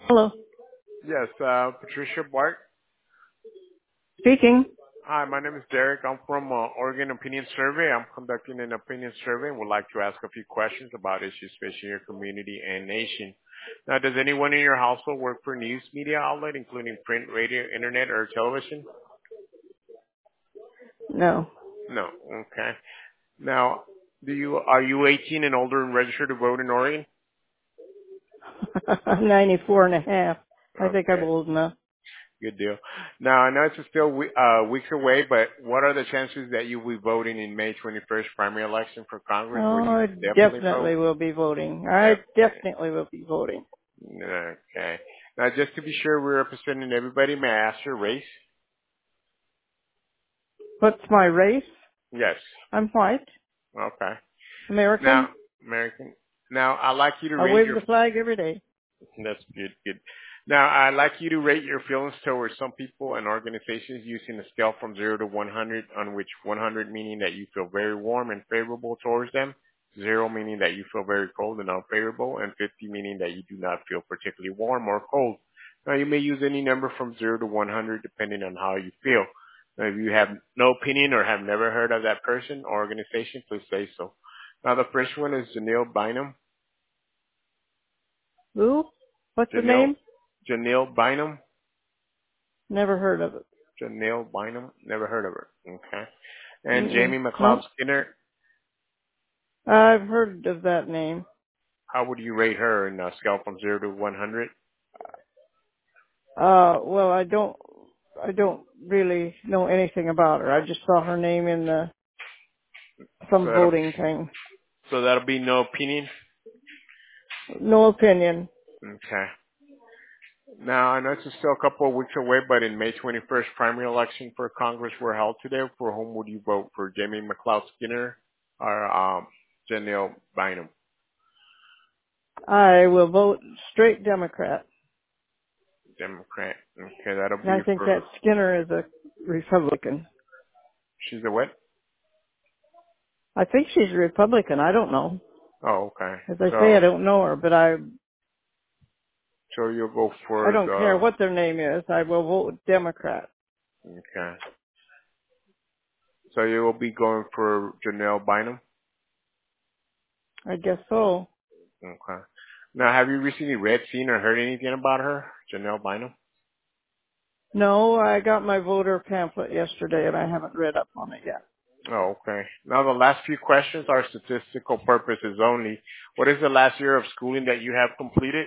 Hello. Yes, Patricia Bart. Speaking. Hi, my name is Derek. I'm from Oregon Opinion Survey. I'm conducting an opinion survey and would like to ask a few questions about issues facing your community and nation. Now, does anyone in your household work for a news media outlet, including print, radio, internet, or television? No. No. Okay. Now, are you 18 and older and registered to vote in Oregon? 94 and a half. I think I'm Okay. old enough. Good deal. Now, I know it's still weeks away, but what are the chances that you will be voting in May 21st primary election for Congress? Oh, Would you I definitely vote? definitely will be voting. I Definitely. definitely will be voting. Okay. Now, just to be sure we're representing everybody, may I ask your race? What's my race? Yes. I'm white. Okay. Now, American. American. Now, I'd like you to I rate wave your. the flag every day. That's good. Good. Now, I'd like you to rate your feelings towards some people and organizations using a scale from 0 to 100, on which 100 meaning that you feel very warm and favorable towards them, 0 meaning that you feel very cold and unfavorable, and 50 meaning that you do not feel particularly warm or cold. Now, you may use any number from 0 to 100 depending on how you feel. Now, if you have no opinion or have never heard of that person or organization, please say so. Now, the first one is Janelle Bynum. Who? What's the Janelle, name? Janelle Bynum. Never heard of it. Janelle Bynum. Never heard of her. Okay. And Mm-mm. Jamie McLeod Nope. Skinner. I've heard of that name. How would you rate her in a scale from 0 to 100? Well, I don't really know anything about her. I just saw her name in So some that'll, voting thing. so that'll be no opinion. No opinion. Okay. Now, I know it's still a couple of weeks away, but in May 21st, primary election for Congress were held today. For whom would you vote? For Jamie McLeod Skinner or Janelle Bynum? I will vote straight Democrat. Democrat. Okay, that'll And I be think for, that Skinner is a Republican. she's a what? I think she's a Republican. I don't know. Oh, okay. As I say, So, I don't know her, but I so you'll go I for don't care the, what their name is. I will vote Democrat. okay. So you will be going for Janelle Bynum? I guess so. Okay. Now, have you recently read, seen, or heard anything about her, Janelle Bynum? No, I got my voter pamphlet yesterday, and I haven't read up on it yet. Oh, okay. Now, the last few questions are statistical purposes only. What is the last year of schooling that you have completed?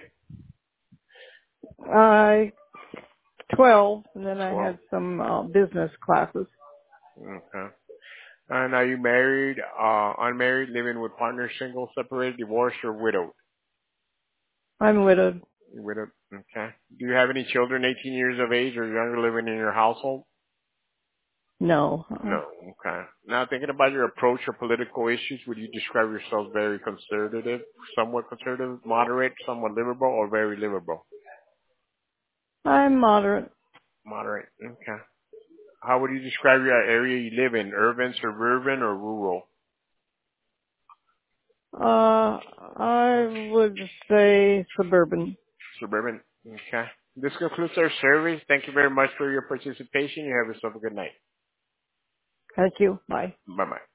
I 12, and then I 12. had some business classes. Okay. And are you married, unmarried, living with partner, single, separated, divorced, or widowed? I'm widowed. You're widowed. Okay. Do you have any children 18 years of age or younger living in your household? No. No. Okay. Now, thinking about your approach to political issues, would you describe yourself very conservative, somewhat conservative, moderate, somewhat liberal, or very liberal? I'm moderate. Moderate. Okay. How would you describe your area you live in? Urban, suburban, or rural? I would say suburban. Suburban. Okay. This concludes our service. Thank you very much for your participation. You have yourself a good night. Thank you. Bye. Bye-bye.